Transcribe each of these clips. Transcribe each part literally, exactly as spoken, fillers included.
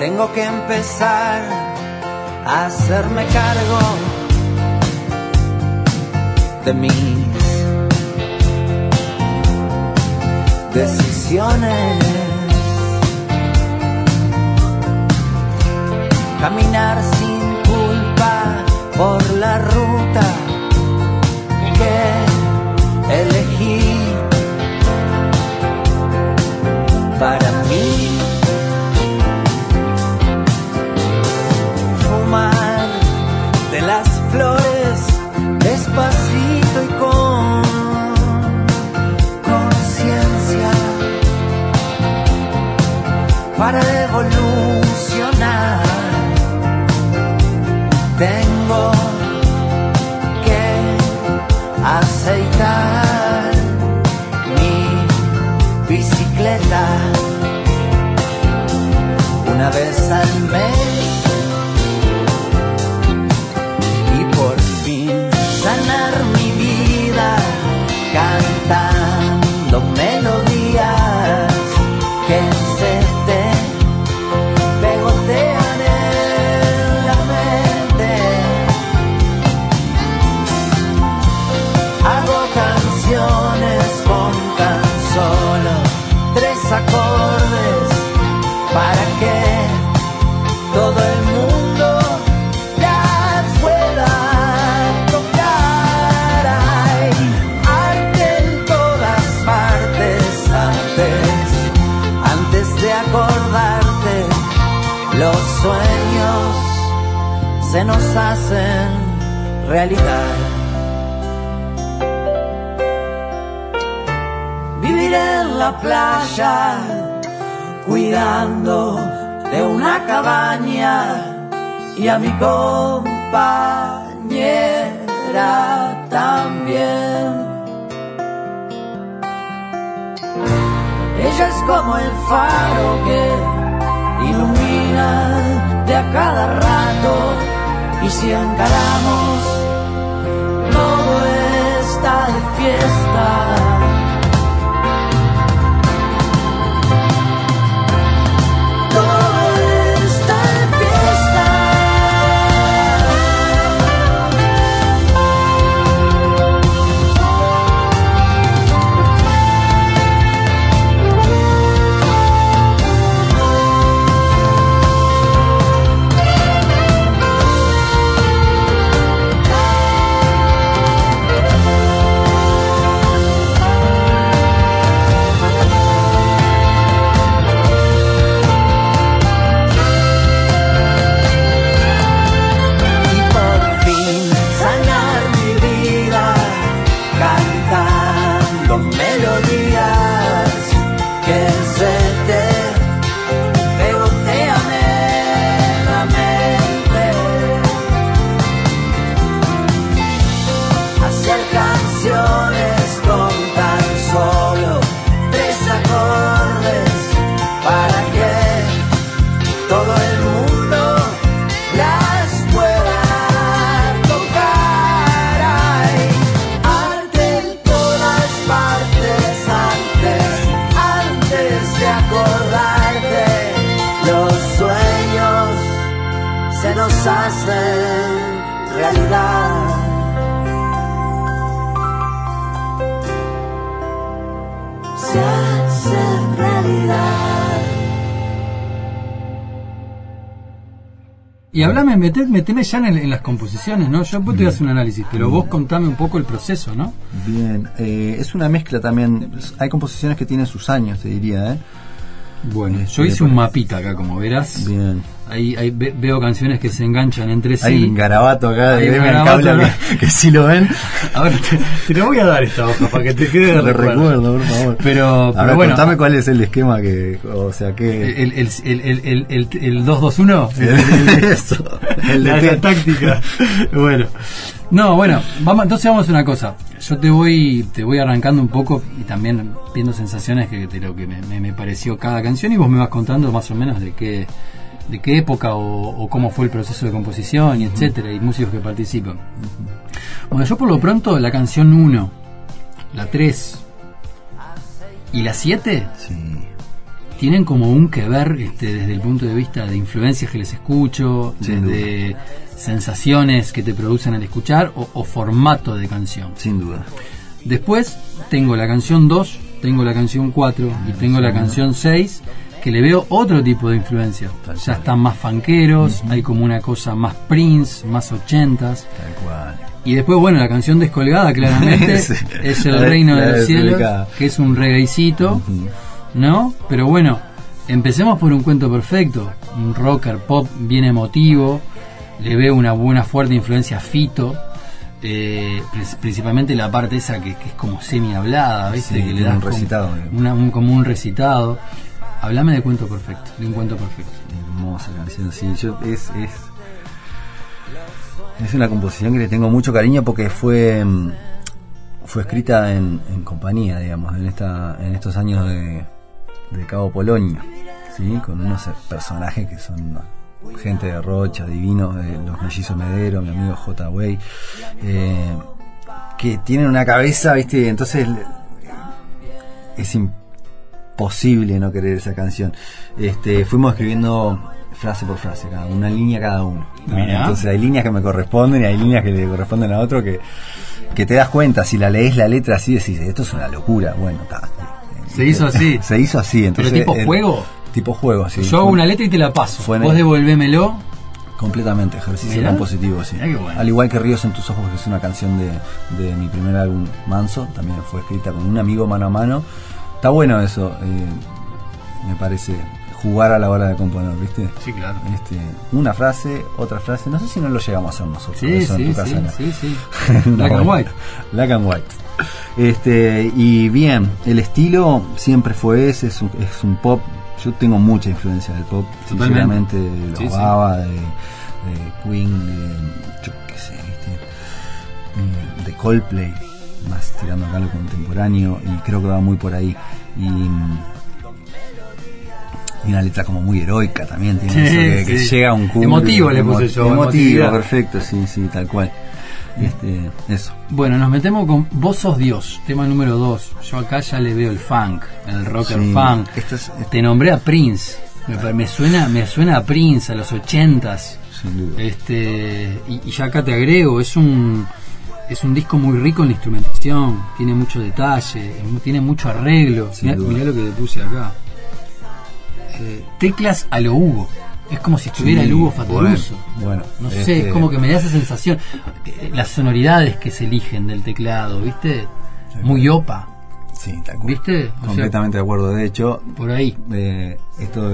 tengo que empezar a hacerme cargo de mis decisiones. Caminar sin culpa por la ruta que elegí para mí. Fumar de las flores despacito y con conciencia para evolucionar. Tengo que aceitar mi bicicleta una vez al mes y por fin sanar mi vida cantando melodías que se te pegotean en la mente. Hago canciones con tan solo tres acordes para que todo el mundo las pueda tocar. Hay arte en todas partes antes, antes de acordarte. Los sueños se nos hacen realidad. Vivir en la playa, cuidando de una cabaña, y a mi compañera también. Ella es como el faro que ilumina de a cada rato, y si encaramos todo está de fiesta. Hacen realidad. Se hacen realidad. Y hablame, meteme, meteme ya en, en las composiciones, ¿no? Yo después te voy a hacer un análisis, pero vos contame un poco el proceso, ¿no? Bien, eh, es una mezcla también. Hay composiciones que tienen sus años, te diría, ¿eh? Bueno, yo hice un mapita acá, como verás. Bien. Ahí, ahí ve, veo canciones que se enganchan entre sí. Hay un garabato acá, hay de un garabato cable que, que sí lo ven. A ver, te, te lo voy a dar esta hoja para que te quede de recuerdo. recuerdo, por favor. Pero, pero a ver, bueno, contame cuál es el esquema que, o sea, que el el el el el, el, el dos dos uno, eso, el la, de la táctica. Bueno. No, bueno, vamos, entonces vamos a hacer una cosa. Yo te voy te voy arrancando un poco y también viendo sensaciones que, de lo que me, me, me pareció cada canción, y vos me vas contando más o menos de qué de qué época o, o cómo fue el proceso de composición y etcétera, y músicos que participan. Bueno, yo por lo pronto la canción uno, la tres y la siete, sí, tienen como un que ver este, desde el punto de vista de influencias que les escucho, Sin desde duda. sensaciones que te producen al escuchar o, o formato de canción. Sin duda. Después tengo la canción dos, tengo la canción cuatro y tengo la canción seis, que le veo otro tipo de influencia. Tal Ya cual. están más funkeros, Ujú. hay como una cosa más Prince, más ochentas. Tal cual. Y después, bueno, la canción Descolgada, claramente, Sí. es El La de- Reino la del de Cielo, Descolgada. que es un reggaecito, Ujú. ¿no? Pero bueno, empecemos por Un Cuento Perfecto, un rocker pop bien emotivo, le veo una buena fuerte influencia a Fito, eh, pr- principalmente la parte esa que, que es como semi hablada, ¿viste? Sí, que le tiene das un como, recitado, digamos. una- un, como un recitado. Hablame de Cuento Perfecto, de Un Cuento Perfecto. Hermosa canción, sí. Yo, es, es, es una composición que le tengo mucho cariño porque fue mm, fue escrita en, en compañía, digamos, en esta en estos años de, de Cabo Polonio, ¿sí? Con unos personajes que son gente de Rocha, divinos, de los mellizos Medero, mi amigo J. Way, eh, que tienen una cabeza, ¿viste? Entonces es imposible no querer esa canción. Este, fuimos escribiendo frase por frase, cada una línea cada uno. ¿no? Mirá. Entonces hay líneas que me corresponden y hay líneas que le corresponden a otro que, que te das cuenta, si la lees la letra así decís, esto es una locura. Bueno, está. Se hizo así. Se hizo así. Entonces, ¿Pero tipo el- juego? Tipo juego, sí. Yo hago una letra y te la paso. Fue en Vos el- devolvémelo. Completamente, ejercicio Mirá. compositivo, sí. Mirá qué bueno. Al igual que Ríos en tus ojos, que es una canción de, de mi primer álbum, Manso, también fue escrita con un amigo mano a mano. Está bueno eso, eh, me parece, jugar a la hora de componer, ¿viste? Sí, claro. Este, una frase, otra frase, no sé si no lo llegamos a hacer nosotros, Sí, eso en sí, tu casa. sí, no. sí, sí. No, Black and bueno. white. Black and white. Este, y bien, el estilo siempre fue ese, es un, es un pop. Yo tengo mucha influencia del pop, Totalmente. sinceramente, de los Sí, sí. Baba, de, de Queen, de, yo qué sé, ¿viste? Eh, de Coldplay, más tirando acá lo contemporáneo, y creo que va muy por ahí. Y, y una letra como muy heroica también, tiene Sí, eso que, que sí. llega a un cumbre. Emotivo le puse yo, Emotivo, emotividad. perfecto, sí, sí, tal cual. Este, eso. Bueno, nos metemos con Vos sos Dios, tema número dos. Yo acá ya le veo el funk, el rocker Sí, funk. esto es- esto- Te nombré a Prince. Me, pa- me suena, me suena a Prince, a los ochentas. Sin duda. Este, y, y ya acá te agrego, es un es un disco muy rico en la instrumentación, tiene mucho detalle, tiene mucho arreglo. Sin Mirá, duda. mirá lo que le puse acá. Eh, teclas a lo Hugo. Es como si estuviera Sí, el Hugo Fatoruso. Bueno, bueno, No sé, este, es como que me da esa sensación. Eh, Las sonoridades que se eligen del teclado, ¿viste? Muy opa, Sí, tal cual. ¿viste? O sea, Completamente de acuerdo. De hecho, por ahí. eh, esto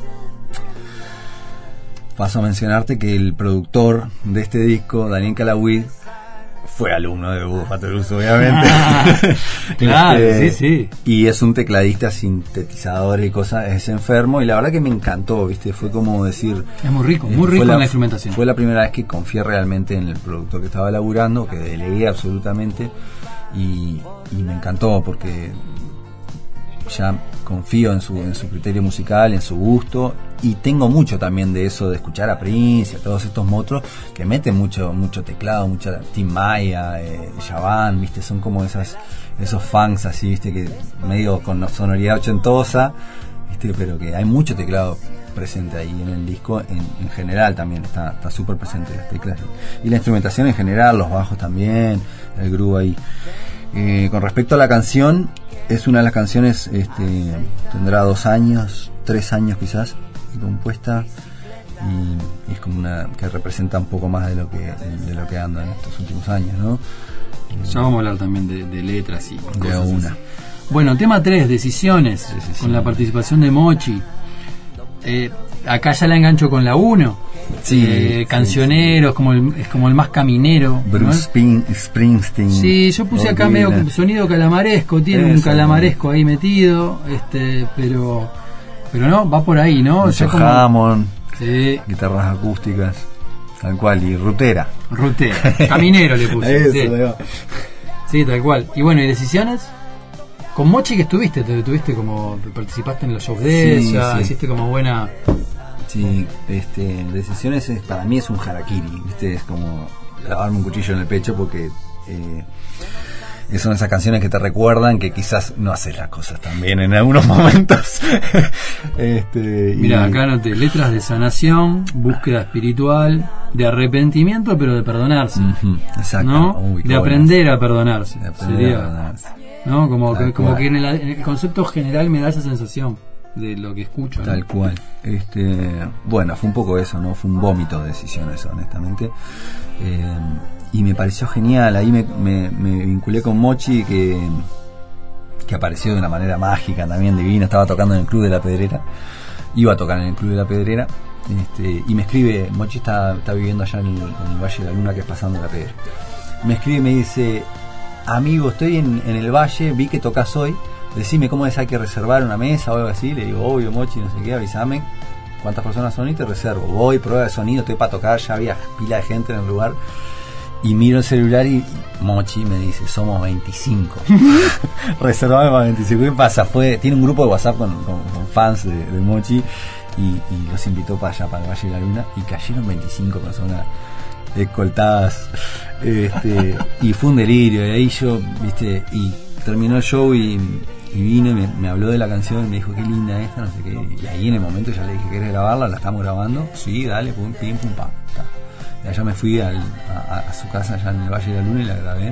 paso a mencionarte que el productor de este disco, Daniel Calahuid, fue alumno de Hugo Fatoruso, obviamente. Claro, Este, sí, sí. Y es un tecladista, sintetizador y cosas, es enfermo, y la verdad que me encantó, ¿viste? Fue como decir... Es muy rico, eh, muy fue rico la- en la instrumentación. Fue la primera vez que confié realmente en el productor que estaba laburando, que delegué absolutamente, y, y me encantó porque ya confío en su, en su criterio musical, en su gusto, y tengo mucho también de eso, de escuchar a Prince y a todos estos monstruos que meten mucho mucho teclado, mucha Tim Maya, eh, Javan, viste, son como esas esos fans así, viste, que medio con sonoridad ochentosa, viste, pero que hay mucho teclado presente ahí en el disco, en, en general también está está súper presente las teclas y la instrumentación en general, los bajos también, el groove ahí. Eh, con respecto a la canción, es una de las canciones, este, tendrá dos años, tres años quizás, y compuesta, y es como una que representa un poco más de lo que de lo que anda en estos últimos años, ¿no? Ya vamos a hablar también de, de letras y De cosas así. una. Bueno, tema tres, Decisiones, Decisiones. con la participación de Mochi. Eh, acá ya la engancho con la uno. Sí, Eh, sí, cancionero, Es, como el, es como el más caminero. ¿no? Bruce Spring- Springsteen. Sí, yo puse acá Horrible. medio sonido calamaresco, tiene un Eso, calamaresco ahí metido, este, pero pero no, va por ahí, ¿no? Mucho Ya como- Hammond, Sí, guitarras acústicas, tal cual, y rutera. rutero, caminero le puse. Eso, sí. ahí va. Sí, tal cual. Y bueno, ¿y Decisiones? Con Mochi que estuviste, te tuviste como, participaste en los shows de Sí, ella, sí. hiciste como buena... Sí, este, Decisiones es, para mí es un harakiri, ¿viste? Es como clavarme un cuchillo en el pecho porque eh, son esas canciones que te recuerdan que quizás no haces las cosas tan bien en algunos momentos. este, Mira, y... acá noté letras de sanación, búsqueda espiritual, de arrepentimiento, pero de perdonarse. Uh-huh, exacto. ¿No? Uy, de aprender a perdonarse. De aprender sería, a perdonarse. ¿no? Como, Tal que, como cual. que en el, en el concepto general me da esa sensación de lo que escucho, ¿no? Tal cual. Este, bueno, fue un poco eso, ¿no? Fue un vómito de decisiones, honestamente. Eh, y me pareció genial. Ahí me, me, me vinculé con Mochi, que, que apareció de una manera mágica, también divina. Estaba tocando en el Club de la Pedrera. Iba a tocar en el Club de la Pedrera. Este, y me escribe, Mochi está, está viviendo allá en el, en el Valle de la Luna, que es pasando la Pedrera. Me escribe y me dice: amigo, estoy en, en el Valle, vi que tocas hoy, decime cómo es, hay que reservar una mesa o algo así. Le digo, obvio, Mochi, no sé qué, avísame cuántas personas son y te reservo. Voy, prueba de sonido, estoy para tocar, ya había pila de gente en el lugar. Y miro el celular y Mochi me dice, somos veinticinco. Reservame para veinticinco. ¿Qué pasa? Fue, tiene un grupo de WhatsApp con, con, con fans de, de Mochi y, y los invitó para allá, para el Valle de la Luna, y cayeron veinticinco personas escoltadas, este, y fue un delirio. Y ahí yo, viste, y terminó el show y, y vino y me, me habló de la canción y me dijo, qué linda esta, no sé qué. Y ahí en el momento ya le dije, ¿querés grabarla? La estamos grabando. Sí, dale, pum, pim, pum, pam. Ta. Y allá me fui al, a, a su casa allá en el Valle de la Luna y la grabé.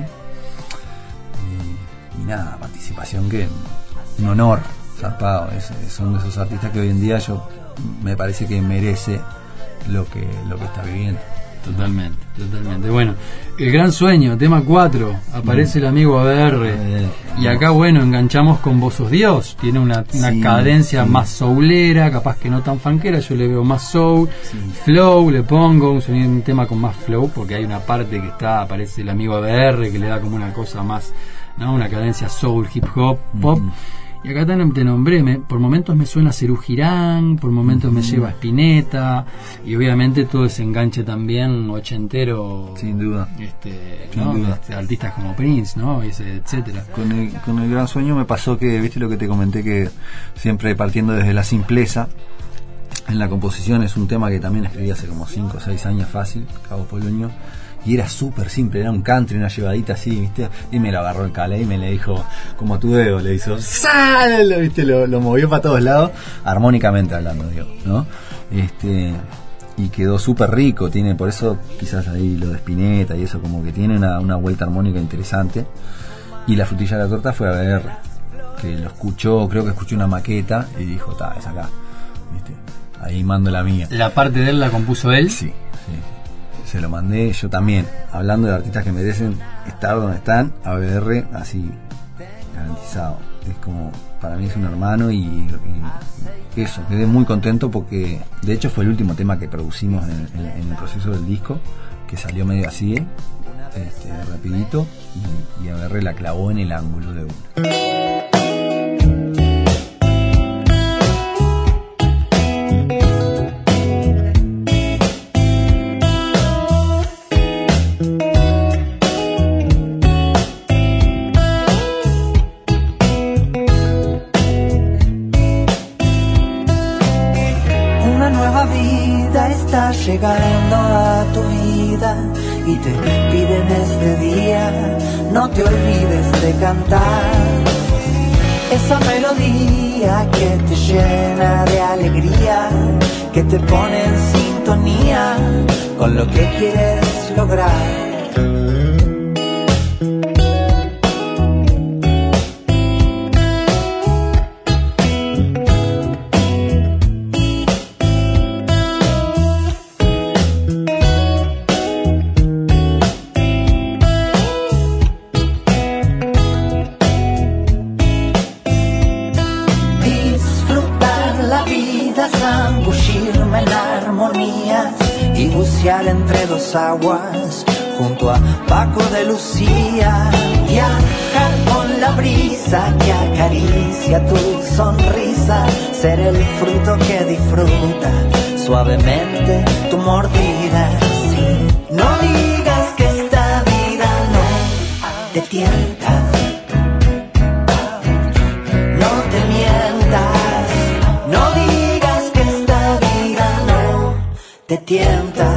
Y, y nada, participación que un honor, zarpado. Es, son de esos artistas que hoy en día yo me parece que merece lo que, lo que está viviendo. Totalmente, totalmente. Bueno, El Gran Sueño, tema cuatro, aparece mm. el amigo A B R. Eh, y acá, bueno, enganchamos con Vos Sos Dios. Tiene una, una sí, cadencia sí. más soulera, capaz que no tan funkera. Yo le veo más soul, sí. flow, le pongo un, sonido, un tema con más flow, porque hay una parte que está, aparece el amigo A B R, que le da como una cosa más, ¿no? Una cadencia soul, hip hop, pop. Mm. Y acá te nombré, me, por momentos me suena Serú Girán, por momentos me lleva a Spinetta, y obviamente todo ese enganche también ochentero, sin duda, este, sin ¿no? duda. Este, artistas como Prince, ¿no? Y ese, etcétera. Con el, con el Gran Sueño me pasó que, viste lo que te comenté, que siempre partiendo desde la simpleza en la composición, es un tema que también escribí hace como cinco o seis años fácil, Cabo Polonio. Y era súper simple, era un country, una llevadita así, ¿viste? Y me lo agarró el Calé y me le dijo, como a tu dedo, le hizo, ¡sal! ¿Viste? Lo, lo movió para todos lados, armónicamente hablando, digo, ¿no? Este, y quedó súper rico, tiene, por eso quizás ahí lo de Spinetta y eso, como que tiene una, una vuelta armónica interesante. Y la frutilla de la torta fue a ver, que lo escuchó, creo que escuchó una maqueta y dijo, ta, es acá, ¿viste? Ahí mando la mía. ¿La parte de él la compuso él? Sí, sí. Se lo mandé, yo también, hablando de artistas que merecen estar donde están, A B R, así, garantizado. Es como, para mí es un hermano y, y, y eso, quedé muy contento porque, de hecho, fue el último tema que producimos en, en, en el proceso del disco, que salió medio así, este, rapidito, y, y A B R la clavó en el ángulo de uno. Llegando a tu vida y te pide en este día, no te olvides de cantar esa melodía que te llena de alegría, que te pone en sintonía con lo que quieres lograr. Entre dos aguas, junto a Paco de Lucía, viajar con la brisa que acaricia tu sonrisa, ser el fruto que disfruta suavemente tu mordida. Sí. No digas que esta vida no te tienta, no te mientas, no digas que esta vida no te tienta.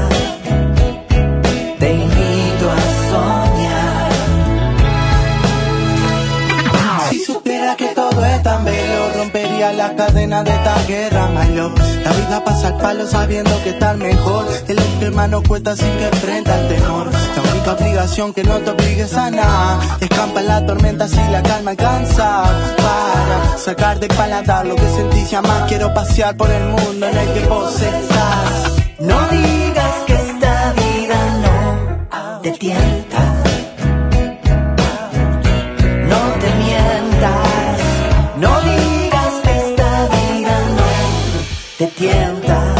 la cadena de esta guerra, my love. La vida pasa al palo sabiendo que estar mejor. El hermano cuesta sin que enfrenta el temor. La única obligación que no te obligues a nada. Escampa en la tormenta si la calma alcanza. Para sacar de paladar lo que sentís y jamás quiero pasear por el mundo en el que vos estás. No digas que esta vida no te tienta. No te mientas. No digas que esta vida no te tienta.